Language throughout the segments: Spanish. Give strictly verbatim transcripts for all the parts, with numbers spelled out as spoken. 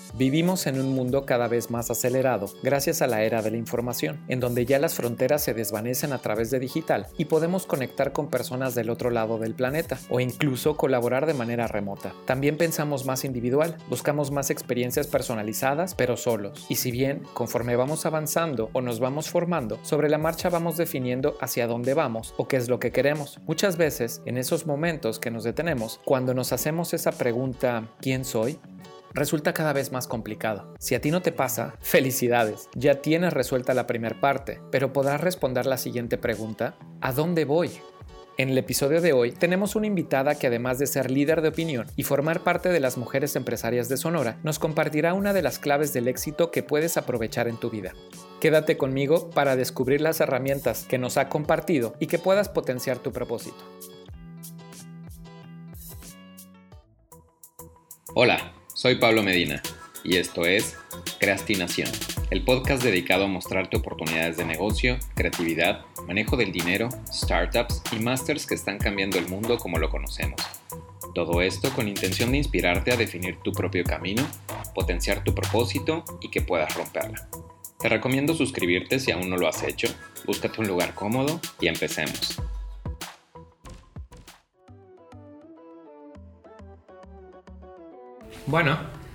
Vivimos en un mundo cada vez más acelerado gracias a la era de la información, en donde ya las fronteras se desvanecen a través de digital y podemos conectar con personas del otro lado del planeta o incluso colaborar de manera remota. También pensamos más individual, buscamos más experiencias personalizadas pero solos. Y si bien, conforme vamos avanzando o nos vamos formando, sobre la marcha vamos definiendo hacia dónde vamos o qué es lo que queremos. Muchas veces, en esos momentos que nos detenemos, cuando nos hacemos esa pregunta ¿quién soy?, resulta cada vez más complicado. Si a ti no te pasa, felicidades, ya tienes resuelta la primera parte, pero podrás responder la siguiente pregunta: ¿a dónde voy? En el episodio de hoy tenemos una invitada que, además de ser líder de opinión y formar parte de las mujeres empresarias de Sonora, nos compartirá una de las claves del éxito que puedes aprovechar en tu vida. Quédate conmigo para descubrir las herramientas que nos ha compartido y que puedas potenciar tu propósito. Hola, soy Pablo Medina y esto es Creastinación, el podcast dedicado a mostrarte oportunidades de negocio, creatividad, manejo del dinero, startups y másters que están cambiando el mundo como lo conocemos. Todo esto con intención de inspirarte a definir tu propio camino, potenciar tu propósito y que puedas romperla. Te recomiendo suscribirte si aún no lo has hecho, búscate un lugar cómodo y empecemos. Bueno,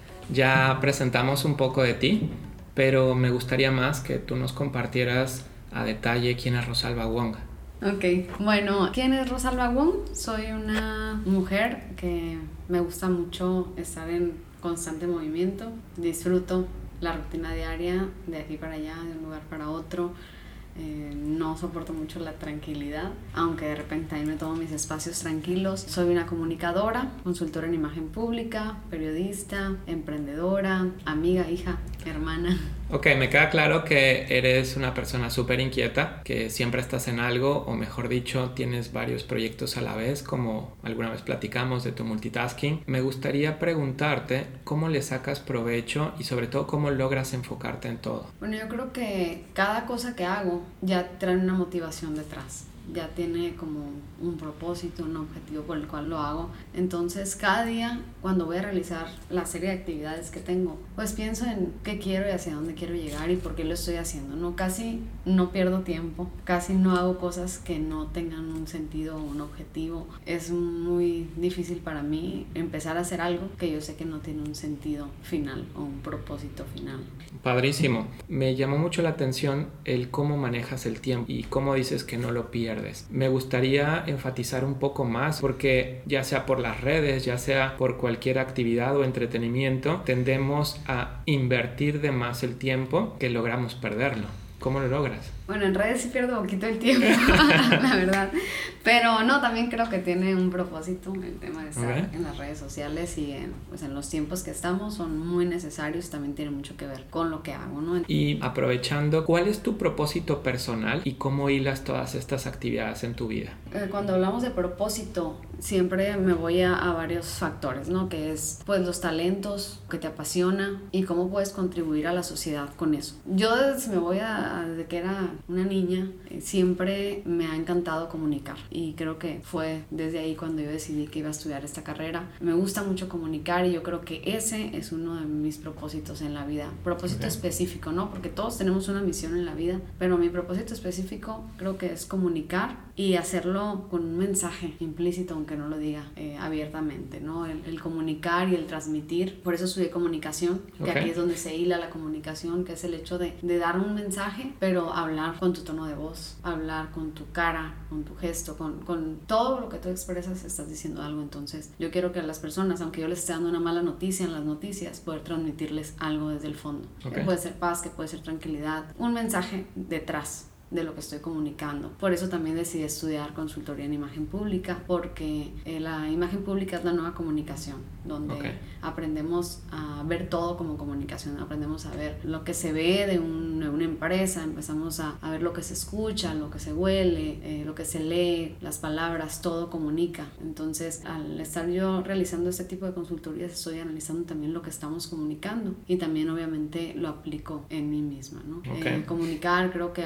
ya presentamos un poco de ti, pero me gustaría más que tú nos compartieras a detalle quién es Rosalba Wong. Ok, bueno, ¿quién es Rosalba Wong? Soy una mujer que me gusta mucho estar en constante movimiento, disfruto la rutina diaria de aquí para allá, de un lugar para otro. Eh, no soporto mucho la tranquilidad, aunque de repente también me tomo mis espacios tranquilos. Soy una comunicadora, consultora en imagen pública, periodista, emprendedora, amiga, hija, hermana. Ok, me queda claro que eres una persona súper inquieta, que siempre estás en algo, o mejor dicho, tienes varios proyectos a la vez, como alguna vez platicamos de tu multitasking. Me gustaría preguntarte cómo le sacas provecho y sobre todo cómo logras enfocarte en todo. Bueno, yo creo que cada cosa que hago ya trae una motivación detrás, ya tiene como un propósito, un objetivo por el cual lo hago. Entonces cada día cuando voy a realizar la serie de actividades que tengo, pues pienso en qué quiero y hacia dónde quiero llegar y por qué lo estoy haciendo, ¿no? Casi no pierdo tiempo, casi no hago cosas que no tengan un sentido o un objetivo. Es muy difícil para mí empezar a hacer algo que yo sé que no tiene un sentido final o un propósito final. Padrísimo. Me llamó mucho la atención el cómo manejas el tiempo y cómo dices que no lo pierdes. Me gustaría enfatizar un poco más porque ya sea por las redes, ya sea por cualquier actividad o entretenimiento, tendemos a invertir de más el tiempo que logramos perderlo. ¿Cómo lo logras? Bueno, en redes sí pierdo poquito el tiempo, la verdad. Pero no, también creo que tiene un propósito el tema de estar okay. en las redes sociales y en, pues en los tiempos que estamos son muy necesarios, también tiene mucho que ver con lo que hago, ¿no? Y aprovechando, ¿cuál es tu propósito personal y cómo hilas todas estas actividades en tu vida? Eh, cuando hablamos de propósito, siempre me voy a, a varios factores, ¿no? Que es, pues, los talentos que te apasiona y cómo puedes contribuir a la sociedad con eso. Yo desde me voy a, a desde que era una niña, eh, siempre me ha encantado comunicar y creo que fue desde ahí cuando yo decidí que iba a estudiar esta carrera. Me gusta mucho comunicar y yo creo que ese es uno de mis propósitos en la vida. Propósito okay. específico, ¿no? Porque todos tenemos una misión en la vida, pero mi propósito específico creo que es comunicar y hacerlo con un mensaje implícito, aunque no lo diga eh, abiertamente, ¿no? El, el comunicar y el transmitir. Por eso estudié comunicación, que okay. aquí es donde se hila la comunicación, que es el hecho de, de dar un mensaje, pero hablar con tu tono de voz, hablar con tu cara, con tu gesto, con, con todo lo que tú expresas, estás diciendo algo. Entonces yo quiero que a las personas, aunque yo les esté dando una mala noticia en las noticias, poder transmitirles algo desde el fondo, okay. que puede ser paz, que puede ser tranquilidad, un mensaje detrás de lo que estoy comunicando. Por eso también decidí estudiar consultoría en imagen pública, porque eh, la imagen pública es la nueva comunicación, donde okay. aprendemos a ver todo como comunicación, aprendemos a ver lo que se ve de, un, de una empresa, empezamos a, a ver lo que se escucha, lo que se huele, eh, lo que se lee, las palabras, todo comunica. Entonces, al estar yo realizando este tipo de consultorías, estoy analizando también lo que estamos comunicando y también obviamente lo aplico en mí misma, ¿no? Okay. Eh, comunicar, creo que al, al dar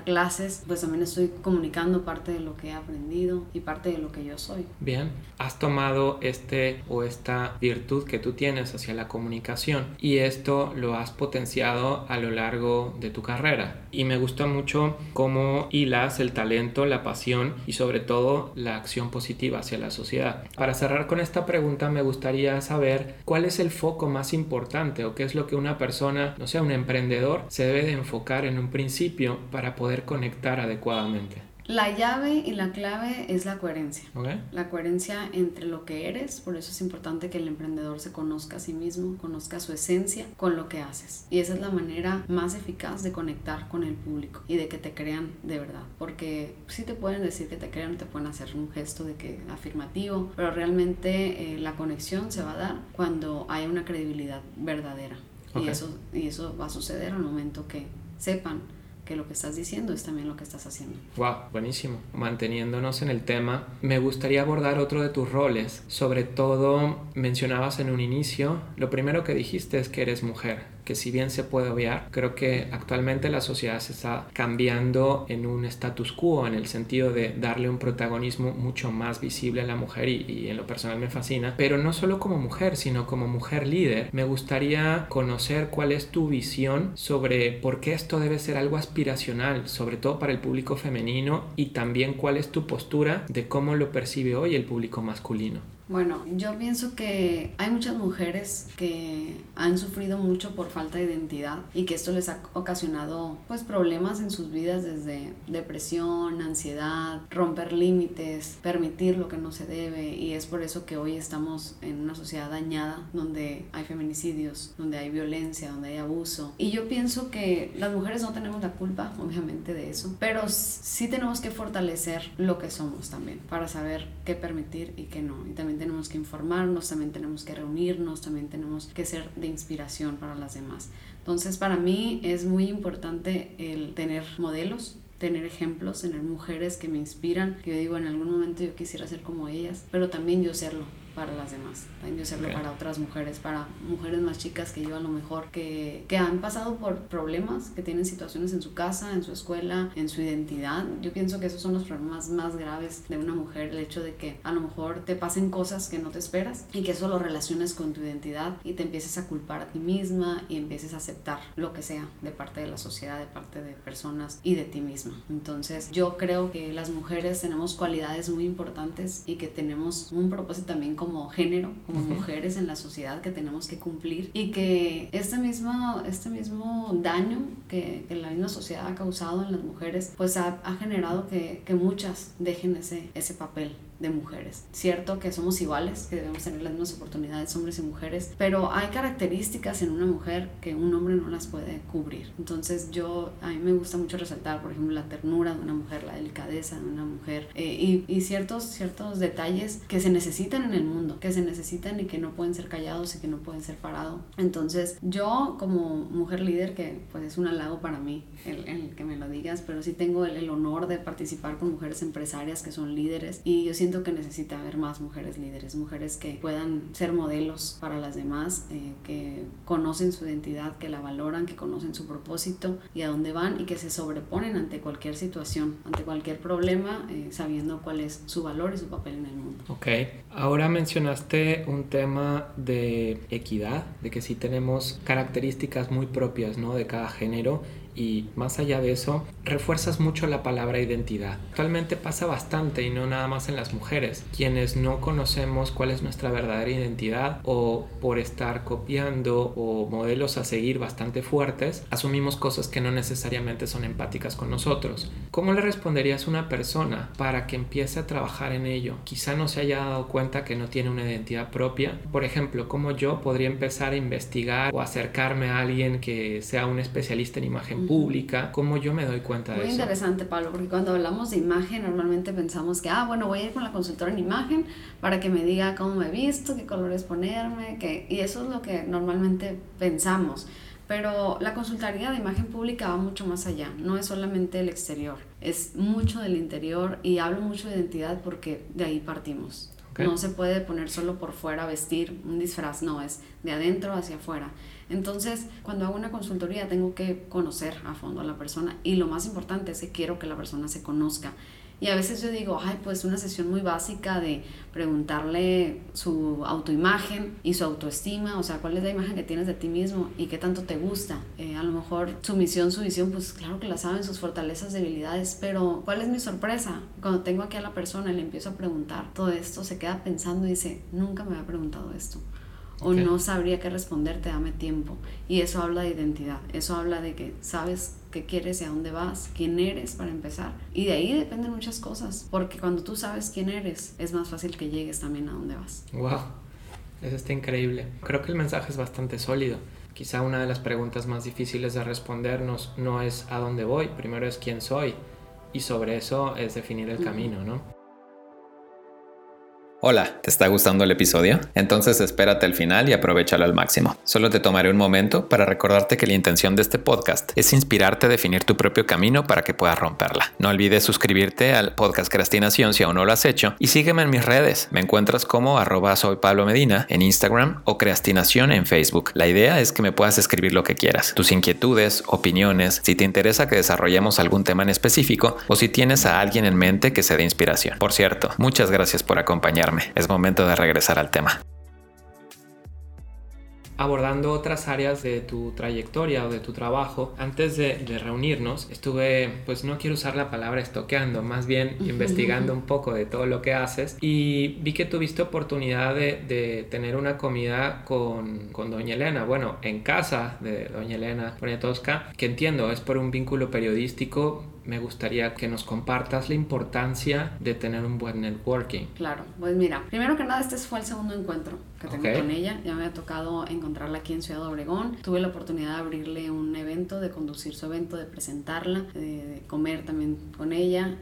dar clases, pues también estoy comunicando parte de lo que he aprendido y parte de lo que yo soy. Bien, has tomado este o esta virtud que tú tienes hacia la comunicación y esto lo has potenciado a lo largo de tu carrera. Y me gusta mucho cómo hilas el talento, la pasión y sobre todo la acción positiva hacia la sociedad. Para cerrar con esta pregunta me gustaría saber cuál es el foco más importante o qué es lo que una persona, no sé, un emprendedor se debe de enfocar en un principio para poder conectar adecuadamente. La llave y la clave es la coherencia. Okay. La coherencia entre lo que eres, por eso es importante que el emprendedor se conozca a sí mismo, conozca su esencia con lo que haces. Y esa es la manera más eficaz de conectar con el público y de que te crean de verdad. Porque sí te pueden decir que te crean, te pueden hacer un gesto de que afirmativo, pero realmente eh, la conexión se va a dar cuando haya una credibilidad verdadera. Okay. Y eso, y eso va a suceder al momento que sepan que lo que estás diciendo es también lo que estás haciendo. Wow, buenísimo. Manteniéndonos en el tema, me gustaría abordar otro de tus roles. Sobre todo, mencionabas en un inicio, lo primero que dijiste es que eres mujer, que si bien se puede obviar, creo que actualmente la sociedad se está cambiando en un status quo, en el sentido de darle un protagonismo mucho más visible a la mujer y, y en lo personal me fascina, pero no solo como mujer, sino como mujer líder. Me gustaría conocer cuál es tu visión sobre por qué esto debe ser algo aspiracional, sobre todo para el público femenino, y también cuál es tu postura de cómo lo percibe hoy el público masculino. Bueno, yo pienso que hay muchas mujeres que han sufrido mucho por falta de identidad y que esto les ha ocasionado pues problemas en sus vidas, desde depresión, ansiedad, romper límites, permitir lo que no se debe, y es por eso que hoy estamos en una sociedad dañada donde hay feminicidios, donde hay violencia, donde hay abuso. Y yo pienso que las mujeres no tenemos la culpa, obviamente, de eso, pero sí tenemos que fortalecer lo que somos también para saber qué permitir y qué no. Y también tenemos que informarnos, también tenemos que reunirnos, también tenemos que ser de inspiración para las demás. Entonces, para mí es muy importante el tener modelos, tener ejemplos, tener mujeres que me inspiran, que yo digo, en algún momento yo quisiera ser como ellas, pero también yo serlo para las demás, también yo serlo okay. para otras mujeres, para mujeres más chicas que yo, a lo mejor que, que han pasado por problemas, que tienen situaciones en su casa, en su escuela, en su identidad. Yo pienso que esos son los problemas más graves de una mujer, el hecho de que a lo mejor te pasen cosas que no te esperas y que eso lo relaciones con tu identidad y te empieces a culpar a ti misma y empieces a aceptar lo que sea de parte de la sociedad, de parte de personas y de ti misma. Entonces yo creo que las mujeres tenemos cualidades muy importantes y que tenemos un propósito también como género, como uh-huh. mujeres en la sociedad, que tenemos que cumplir, y que este mismo, este mismo daño que, que la misma sociedad ha causado en las mujeres, pues ha, ha generado que, que muchas dejen ese, ese papel de mujeres. Cierto que somos iguales, que debemos tener las mismas oportunidades, hombres y mujeres, pero hay características en una mujer que un hombre no las puede cubrir. Entonces yo, a mí me gusta mucho resaltar, por ejemplo, la ternura de una mujer, la delicadeza de una mujer, eh, y, y ciertos, ciertos detalles que se necesitan en el mundo, que se necesitan y que no pueden ser callados y que no pueden ser parados. Entonces yo, como mujer líder, que pues es un halago para mí el, el que me lo digas, pero sí tengo el, el honor de participar con mujeres empresarias que son líderes, y yo siento que necesita haber más mujeres líderes, mujeres que puedan ser modelos para las demás, eh, que conocen su identidad, que la valoran, que conocen su propósito y a dónde van, y que se sobreponen ante cualquier situación, ante cualquier problema, eh, sabiendo cuál es su valor y su papel en el mundo. Ok, ahora mencionaste un tema de equidad, de que sí tenemos características muy propias, ¿no?, de cada género. Y más allá de eso, refuerzas mucho la palabra identidad. Actualmente pasa bastante, y no nada más en las mujeres, quienes no conocemos cuál es nuestra verdadera identidad, o por estar copiando o modelos a seguir bastante fuertes, asumimos cosas que no necesariamente son empáticas con nosotros. ¿Cómo le responderías a una persona para que empiece a trabajar en ello? Quizá no se haya dado cuenta que no tiene una identidad propia. Por ejemplo, ¿cómo yo podría empezar a investigar o acercarme a alguien que sea un especialista en imagen pública? ¿Cómo yo me doy cuenta de Muy eso? Muy interesante, Pablo, porque cuando hablamos de imagen normalmente pensamos que, ah, bueno, voy a ir con la consultora en imagen para que me diga cómo me he visto, qué colores ponerme, qué... y eso es lo que normalmente pensamos. Pero la consultoría de imagen pública va mucho más allá, no es solamente el exterior, es mucho del interior, y hablo mucho de identidad porque de ahí partimos. Okay. No se puede poner solo por fuera, vestir un disfraz, no, es de adentro hacia afuera. Entonces, cuando hago una consultoría tengo que conocer a fondo a la persona y lo más importante es que quiero que la persona se conozca. Y a veces yo digo, ay, pues una sesión muy básica de preguntarle su autoimagen y su autoestima, o sea, cuál es la imagen que tienes de ti mismo y qué tanto te gusta. Eh, a lo mejor su misión, su visión, pues claro que la saben, sus fortalezas, debilidades, pero ¿cuál es mi sorpresa? Cuando tengo aquí a la persona y le empiezo a preguntar todo esto, se queda pensando y dice, nunca me había preguntado esto. O okay. No sabría qué responderte, dame tiempo. Y eso habla de identidad, eso habla de que sabes qué quieres y a dónde vas, quién eres para empezar. Y de ahí dependen muchas cosas, porque cuando tú sabes quién eres, es más fácil que llegues también a dónde vas. Wow, eso está increíble. Creo que el mensaje es bastante sólido. Quizá una de las preguntas más difíciles de respondernos no es a dónde voy, primero es quién soy. Y sobre eso es definir el camino, ¿no? Hola, ¿te está gustando el episodio? Entonces espérate al final y aprovéchalo al máximo. Solo te tomaré un momento para recordarte que la intención de este podcast es inspirarte a definir tu propio camino para que puedas romperla. No olvides suscribirte al podcast Crastinación si aún no lo has hecho y sígueme en mis redes. Me encuentras como arroba soy Pablo Medina en Instagram o Crastinación en Facebook. La idea es que me puedas escribir lo que quieras. Tus inquietudes, opiniones, si te interesa que desarrollemos algún tema en específico o si tienes a alguien en mente que se dé inspiración. Por cierto, muchas gracias por acompañarme. Es momento de regresar al tema. Abordando otras áreas de tu trayectoria o de tu trabajo, antes de, de reunirnos, estuve, pues no quiero usar la palabra estoqueando, más bien uh-huh. investigando un poco de todo lo que haces y vi que tuviste oportunidad de, de tener una comida con, con doña Elena, bueno, en casa de doña Elena Poniatowska, que entiendo, es por un vínculo periodístico. Me gustaría que nos compartas la importancia de tener un buen networking. Claro, pues mira, primero que nada este fue el segundo encuentro que tengo okay. con ella. Ya me había tocado encontrarla aquí en Ciudad Obregón. Tuve la oportunidad de abrirle un evento, de conducir su evento, de presentarla, de, de comer también con ella.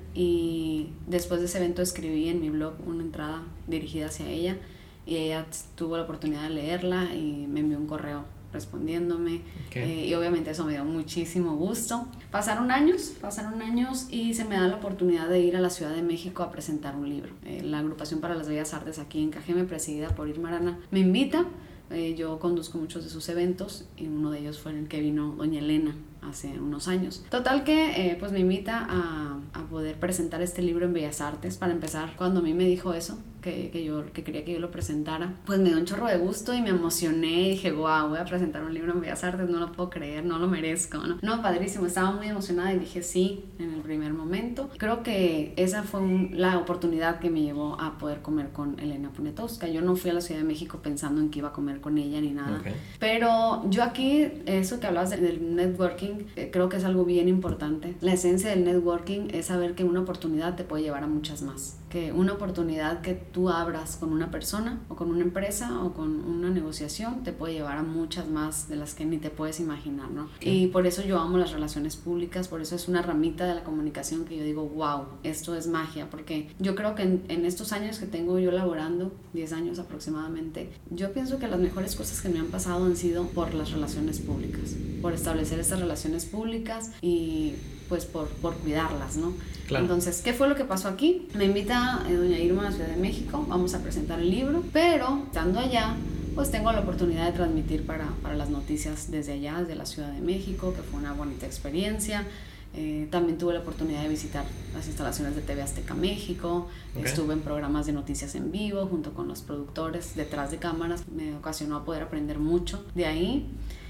Y después de ese evento escribí en mi blog una entrada dirigida hacia ella y ella tuvo la oportunidad de leerla y me envió un correo respondiéndome okay. eh, y obviamente eso me dio muchísimo gusto. Pasaron años, pasaron años y se me da la oportunidad de ir a la Ciudad de México a presentar un libro. Eh, la Agrupación para las Bellas Artes aquí en Cajeme, presidida por Irma Arana, me invita. Eh, yo conduzco muchos de sus eventos y uno de ellos fue en el que vino doña Elena hace unos años. Total que eh, pues me invita a, a poder presentar este libro en Bellas Artes. Para empezar, cuando a mí me dijo eso, que, que yo que quería que yo lo presentara, pues me dio un chorro de gusto y me emocioné y dije, wow, voy a presentar un libro en Bellas Artes, no lo puedo creer, no lo merezco, ¿no? No, padrísimo, estaba muy emocionada y dije sí en el primer momento. Creo que esa fue un, la oportunidad que me llevó a poder comer con Elena Poniatowska. Yo no fui a la Ciudad de México pensando en que iba a comer con ella ni nada, okay. pero yo aquí, eso que hablabas del networking, creo que es algo bien importante. La esencia del networking es saber que una oportunidad te puede llevar a muchas más, que una oportunidad que tú abras con una persona o con una empresa o con una negociación te puede llevar a muchas más de las que ni te puedes imaginar, ¿no? Okay. Y por eso yo amo las relaciones públicas, por eso es una ramita de la comunicación que yo digo, wow, esto es magia, porque yo creo que en, en estos años que tengo yo laborando, diez años aproximadamente, yo pienso que las mejores cosas que me han pasado han sido por las relaciones públicas, por establecer estas relaciones públicas y pues por, por cuidarlas, ¿no? Claro. Entonces, ¿qué fue lo que pasó aquí? Me invita eh, doña Irma a la Ciudad de México, vamos a presentar el libro, pero estando allá, pues tengo la oportunidad de transmitir para, para las noticias desde allá, desde la Ciudad de México, que fue una bonita experiencia. Eh, también tuve la oportunidad de visitar las instalaciones de T V Azteca México, okay. estuve en programas de noticias en vivo junto con los productores detrás de cámaras, me ocasionó a poder aprender mucho de ahí.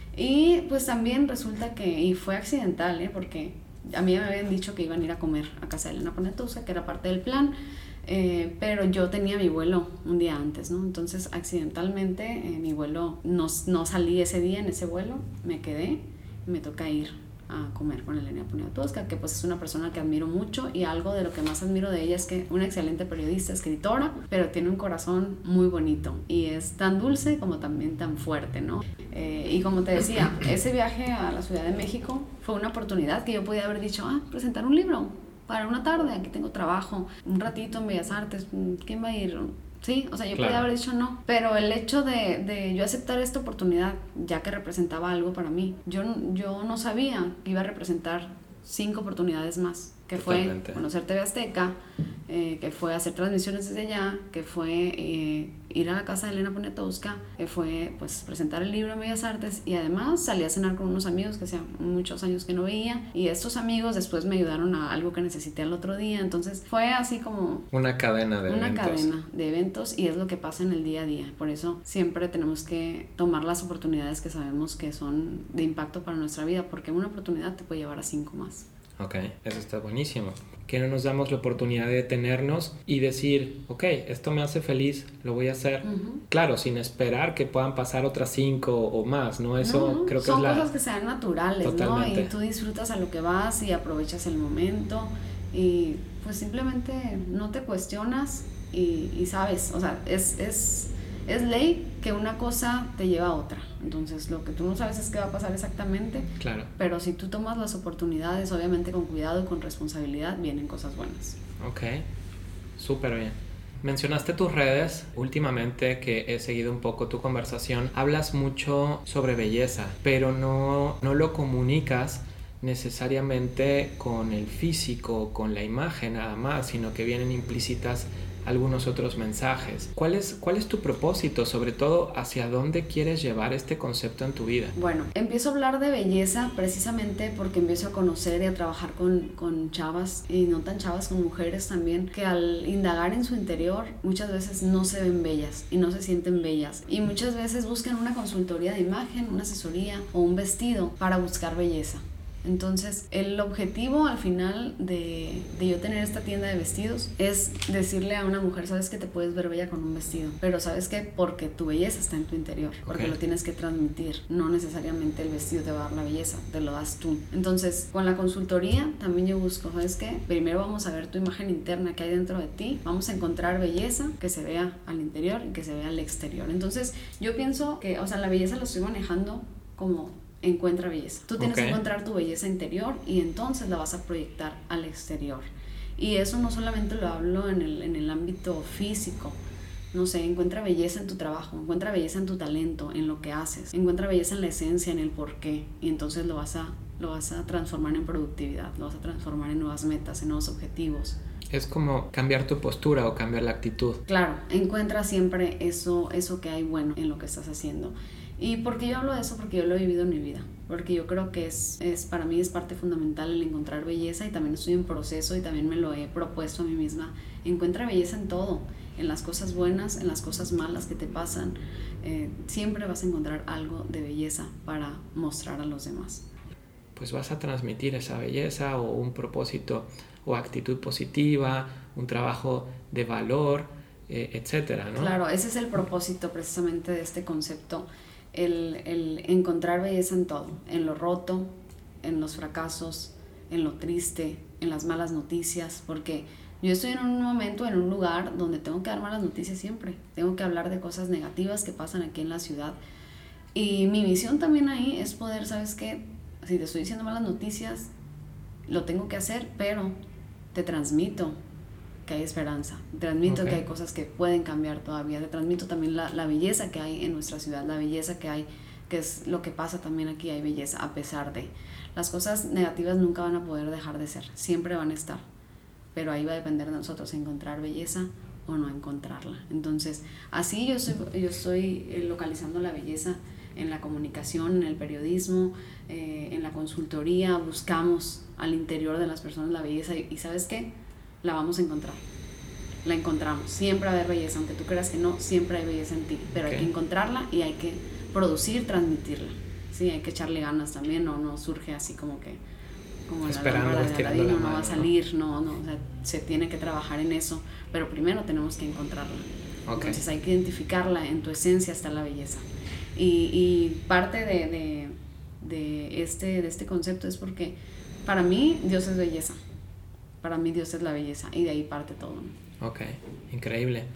Y pues también resulta que, y fue accidental, ¿eh? Porque a mí me habían dicho que iban a ir a comer a casa de Elena Poniatowska, que era parte del plan, eh, pero yo tenía mi vuelo un día antes, ¿no? Entonces accidentalmente eh, mi vuelo, no, no salí ese día en ese vuelo, me quedé y me toca ir a comer con Elena Poniatowska, que pues es una persona que admiro mucho y algo de lo que más admiro de ella es que una excelente periodista, escritora, pero tiene un corazón muy bonito y es tan dulce como también tan fuerte, ¿no? Eh, y como te decía, ese viaje a la Ciudad de México fue una oportunidad que yo podía haber dicho, ah, presentar un libro para una tarde, aquí tengo trabajo, un ratito en Bellas Artes, ¿quién va a ir? Sí, o sea, yo claro. podía haber dicho no, pero el hecho de, de yo aceptar esta oportunidad, ya que representaba algo para mí, yo, yo no sabía que iba a representar cinco oportunidades más que Totalmente. fue conocer T V Azteca, eh, que fue hacer transmisiones desde allá, que fue eh, ir a la casa de Elena Poniatowska, que fue pues presentar el libro en Bellas Artes, y además salí a cenar con unos amigos que hacía muchos años que no veía, y estos amigos después me ayudaron a algo que necesité al otro día. Entonces fue así como una cadena de una eventos. cadena de eventos, y es lo que pasa en el día a día. Por eso siempre tenemos que tomar las oportunidades que sabemos que son de impacto para nuestra vida, porque una oportunidad te puede llevar a cinco más. Ok, eso está buenísimo. Que no nos damos la oportunidad de detenernos y decir, ok, esto me hace feliz, lo voy a hacer. Uh-huh. Claro, sin esperar que puedan pasar otras cinco o más, ¿no? Eso no, creo que son es la... cosas que sean naturales, Totalmente. ¿no? Y tú disfrutas a lo que vas y aprovechas el momento y pues simplemente no te cuestionas y, y sabes, o sea, es, es, es ley que una cosa te lleva a otra. Entonces lo que tú no sabes es qué va a pasar exactamente, claro. Pero si tú tomas las oportunidades, obviamente con cuidado y con responsabilidad, vienen cosas buenas. Ok, súper bien. Mencionaste tus redes. Últimamente que he seguido un poco tu conversación, hablas mucho sobre belleza, pero no, no lo comunicas necesariamente con el físico, con la imagen nada más, sino que vienen implícitas algunos otros mensajes. ¿Cuál es, cuál es tu propósito? Sobre todo, ¿hacia dónde quieres llevar este concepto en tu vida? Bueno, empiezo a hablar de belleza precisamente porque empiezo a conocer y a trabajar con, con chavas, y no tan chavas, con mujeres también, que al indagar en su interior muchas veces no se ven bellas y no se sienten bellas, y muchas veces buscan una consultoría de imagen, una asesoría o un vestido para buscar belleza. Entonces el objetivo al final de, de yo tener esta tienda de vestidos es decirle a una mujer, sabes que te puedes ver bella con un vestido, pero sabes que porque tu belleza está en tu interior, porque okay. Lo tienes que transmitir, no necesariamente el vestido te va a dar la belleza, te lo das tú. Entonces con la consultoría también yo busco, sabes que primero vamos a ver tu imagen interna que hay dentro de ti, vamos a encontrar belleza que se vea al interior y que se vea al exterior. Entonces yo pienso que, o sea, la belleza lo estoy manejando como encuentra belleza. Tú tienes okay. que encontrar tu belleza interior y entonces la vas a proyectar al exterior. Y eso no solamente lo hablo en el, en el ámbito físico. No sé, encuentra belleza en tu trabajo, encuentra belleza en tu talento, en lo que haces, encuentra belleza en la esencia, en el porqué, y entonces lo vas a, lo vas a transformar en productividad, lo vas a transformar en nuevas metas, en nuevos objetivos. Es como cambiar tu postura o cambiar la actitud. Claro, encuentra siempre eso, eso que hay bueno en lo que estás haciendo. ¿Y por qué yo hablo de eso? Porque yo lo he vivido en mi vida, porque yo creo que es, es para mí es parte fundamental el encontrar belleza, y también estoy en proceso y también me lo he propuesto a mí misma. Encuentra belleza en todo, en las cosas buenas, en las cosas malas que te pasan, eh, siempre vas a encontrar algo de belleza para mostrar a los demás. Pues vas a transmitir esa belleza o un propósito o actitud positiva, un trabajo de valor, eh, etcétera, ¿no? Claro, ese es el propósito precisamente de este concepto. El, el encontrar belleza en todo, en lo roto, en los fracasos, en lo triste, en las malas noticias, porque yo estoy en un momento, en un lugar donde tengo que dar malas noticias siempre, tengo que hablar de cosas negativas que pasan aquí en la ciudad, y mi misión también ahí es poder, ¿sabes qué? Si te estoy diciendo malas noticias, lo tengo que hacer, pero te transmito que hay esperanza, te transmito okay. que hay cosas que pueden cambiar todavía, te transmito también la, la belleza que hay en nuestra ciudad, la belleza que hay, que es lo que pasa también aquí, hay belleza a pesar de. Las cosas negativas nunca van a poder dejar de ser, siempre van a estar, pero ahí va a depender de nosotros encontrar belleza o no encontrarla. Entonces, así yo estoy, yo estoy localizando la belleza en la comunicación, en el periodismo, eh, en la consultoría, buscamos al interior de las personas la belleza, y, y ¿sabes qué? La vamos a encontrar, la encontramos, siempre va a haber belleza, aunque tú creas que no, siempre hay belleza en ti, pero okay. hay que encontrarla y hay que producir, transmitirla, sí, hay que echarle ganas también, no, no surge así como que como esperando, la lámpara de Aladino, no mano, va a salir, no, no, o sea, se tiene que trabajar en eso, pero primero tenemos que encontrarla, okay. entonces hay que identificarla, en tu esencia está la belleza, y, y parte de, de, de, este, de este concepto es porque para mí Dios es belleza. Para mí Dios es la belleza y de ahí parte todo. Ok, increíble.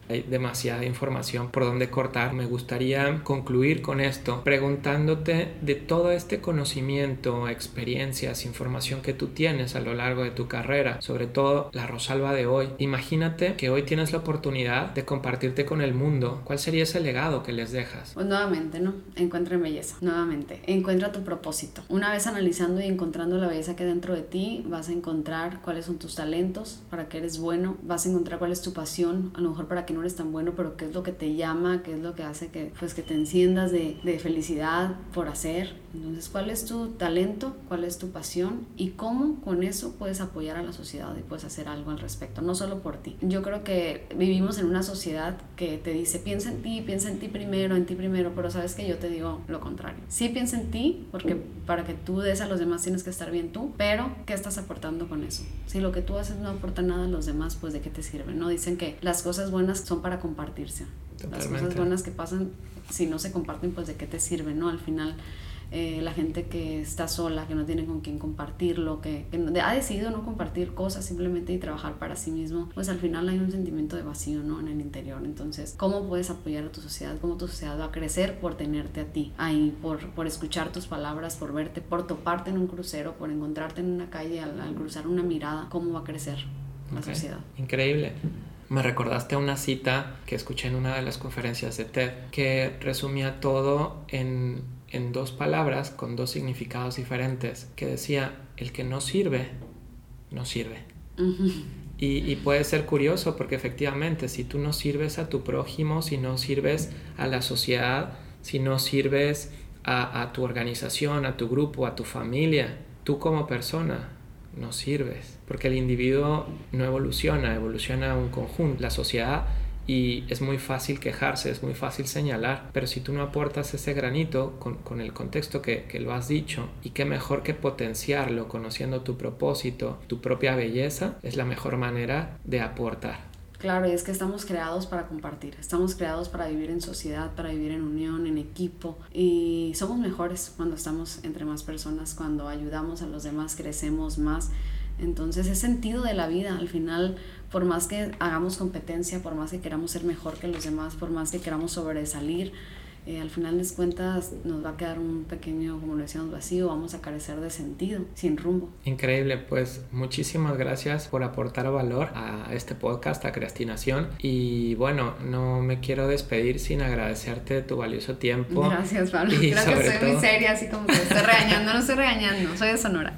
Hay demasiada información por donde cortar. Me gustaría concluir con esto preguntándote de todo este conocimiento, experiencias, información que tú tienes a lo largo de tu carrera, sobre todo la Rosalba de hoy. Imagínate que hoy tienes la oportunidad de compartirte con el mundo. ¿Cuál sería ese legado que les dejas? Pues nuevamente, ¿no? Encuentra belleza. Nuevamente, encuentra tu propósito. Una vez analizando y encontrando la belleza que hay dentro de ti, vas a encontrar cuáles son tus talentos, para qué eres bueno, vas a encontrar cuál es tu pasión, a lo mejor para qué no eres tan bueno, pero qué es lo que te llama, qué es lo que hace que, pues, que te enciendas de, de felicidad por hacer. Entonces, ¿cuál es tu talento? ¿Cuál es tu pasión? Y cómo con eso puedes apoyar a la sociedad y puedes hacer algo al respecto, no solo por ti. Yo creo que vivimos en una sociedad que te dice, piensa en ti, piensa en ti primero, en ti primero, pero sabes que yo te digo lo contrario. Sí piensa en ti, porque para que tú des a los demás tienes que estar bien tú, pero ¿qué estás aportando con eso? Si lo que tú haces no aporta nada a los demás, pues ¿de qué te sirve? ¿No? Dicen que las cosas buenas son para compartirse. Totalmente. Las cosas buenas que pasan, si no se comparten, pues ¿de qué te sirve? ¿No? Al final, eh, la gente que está sola, que no tiene con quién compartirlo, que, que ha decidido no compartir cosas simplemente y trabajar para sí mismo, pues al final hay un sentimiento de vacío, ¿no? En el interior. Entonces, ¿cómo puedes apoyar a tu sociedad? ¿Cómo tu sociedad va a crecer por tenerte a ti ahí, por, por escuchar tus palabras, por verte, por toparte en un crucero, por encontrarte en una calle al, al cruzar una mirada? ¿Cómo va a crecer la okay. sociedad? Increíble. Me recordaste una cita que escuché en una de las conferencias de TED que resumía todo en, en dos palabras con dos significados diferentes, que decía, el que no sirve, no sirve. Uh-huh. Y, y puede ser curioso porque efectivamente si tú no sirves a tu prójimo, si no sirves a la sociedad, si no sirves a, a tu organización, a tu grupo, a tu familia, tú como persona no sirves, porque el individuo no evoluciona, evoluciona un conjunto, la sociedad, y es muy fácil quejarse, es muy fácil señalar, pero si tú no aportas ese granito con, con el contexto que, que lo has dicho, y qué mejor que potenciarlo conociendo tu propósito, tu propia belleza, es la mejor manera de aportar. Claro, y es que estamos creados para compartir, estamos creados para vivir en sociedad, para vivir en unión, en equipo, y somos mejores cuando estamos entre más personas, cuando ayudamos a los demás, crecemos más. Entonces es sentido de la vida. Al final, por más que hagamos competencia, por más que queramos ser mejor que los demás, por más que queramos sobresalir, Eh, al final de cuentas nos va a quedar un pequeño, como lo decíamos, vacío, vamos a carecer de sentido, sin rumbo. Increíble, pues muchísimas gracias por aportar valor a este podcast, a Creastinación, y bueno, no me quiero despedir sin agradecerte tu valioso tiempo. Gracias, Pablo, y creo que soy todo... muy seria, así como que estoy regañando, no estoy regañando, soy de Sonora,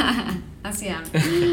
así hablo.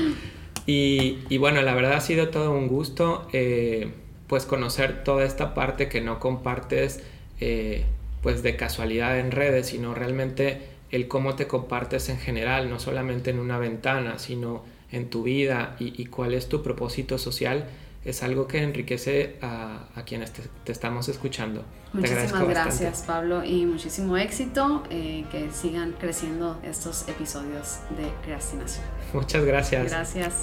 y, y bueno, la verdad ha sido todo un gusto, eh, pues conocer toda esta parte que no compartes Eh, pues de casualidad en redes, sino realmente el cómo te compartes en general, no solamente en una ventana, sino en tu vida y, y cuál es tu propósito social, es algo que enriquece a, a quienes te, te estamos escuchando. Muchísimas gracias, Pablo, y muchísimo éxito, eh, que sigan creciendo estos episodios de Creastinación. Muchas gracias. Gracias.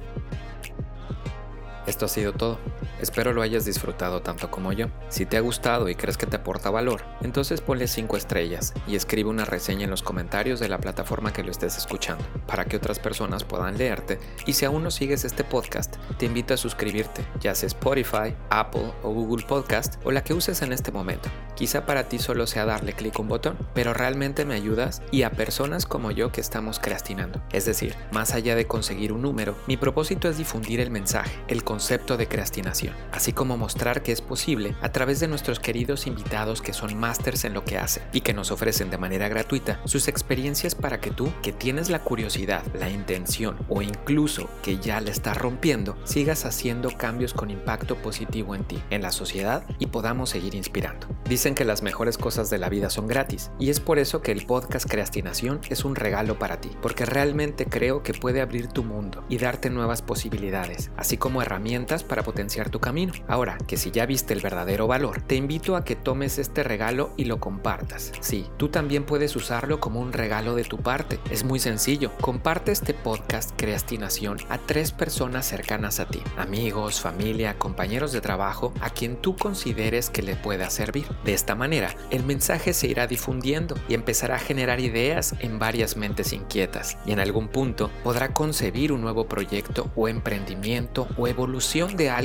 Esto ha sido todo. Espero lo hayas disfrutado tanto como yo. Si te ha gustado y crees que te aporta valor, entonces ponle cinco estrellas y escribe una reseña en los comentarios de la plataforma que lo estés escuchando, para que otras personas puedan leerte. Y si aún no sigues este podcast, te invito a suscribirte, ya sea Spotify, Apple o Google Podcast o la que uses en este momento. Quizá para ti solo sea darle clic a un botón, pero realmente me ayudas y a personas como yo que estamos creastinando. Es decir, más allá de conseguir un número, mi propósito es difundir el mensaje, el concepto de creastinación, así como mostrar que es posible a través de nuestros queridos invitados que son másters en lo que hacen y que nos ofrecen de manera gratuita sus experiencias para que tú, que tienes la curiosidad, la intención o incluso que ya la estás rompiendo, sigas haciendo cambios con impacto positivo en ti, en la sociedad y podamos seguir inspirando. Dicen que las mejores cosas de la vida son gratis y es por eso que el podcast Creastinación es un regalo para ti, porque realmente creo que puede abrir tu mundo y darte nuevas posibilidades, así como herramientas para potenciar tu camino. Ahora, que si ya viste el verdadero valor, te invito a que tomes este regalo y lo compartas. Sí, tú también puedes usarlo como un regalo de tu parte. Es muy sencillo. Comparte este podcast Creastinación a tres personas cercanas a ti, amigos, familia, compañeros de trabajo, a quien tú consideres que le pueda servir. De esta manera, el mensaje se irá difundiendo y empezará a generar ideas en varias mentes inquietas, y en algún punto podrá concebir un nuevo proyecto o emprendimiento o evolución de algo para su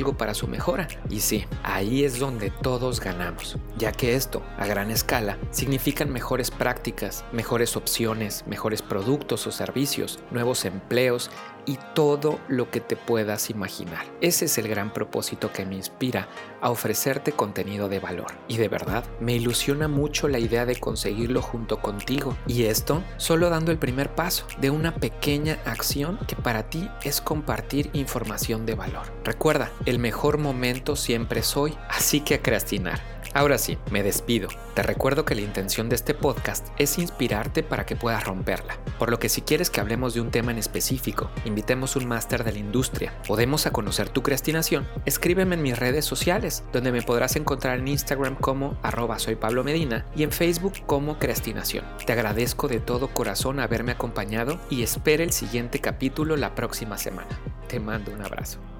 su mejora. Y sí, ahí es donde todos ganamos, ya que esto, a gran escala, significan mejores prácticas, mejores opciones, mejores productos o servicios, nuevos empleos y todo lo que te puedas imaginar. Ese es el gran propósito que me inspira a ofrecerte contenido de valor. Y de verdad, me ilusiona mucho la idea de conseguirlo junto contigo. Y esto solo dando el primer paso de una pequeña acción que para ti es compartir información de valor. Recuerda, el mejor momento siempre es hoy, así que a procrastinar. Ahora sí, me despido. Te recuerdo que la intención de este podcast es inspirarte para que puedas romperla. Por lo que si quieres que hablemos de un tema en específico, invitemos un máster de la industria o demos a conocer tu procrastinación, escríbeme en mis redes sociales, donde me podrás encontrar en Instagram como arroba soy Pablo Medina y en Facebook como Procrastinación. Te agradezco de todo corazón haberme acompañado y espera el siguiente capítulo la próxima semana. Te mando un abrazo.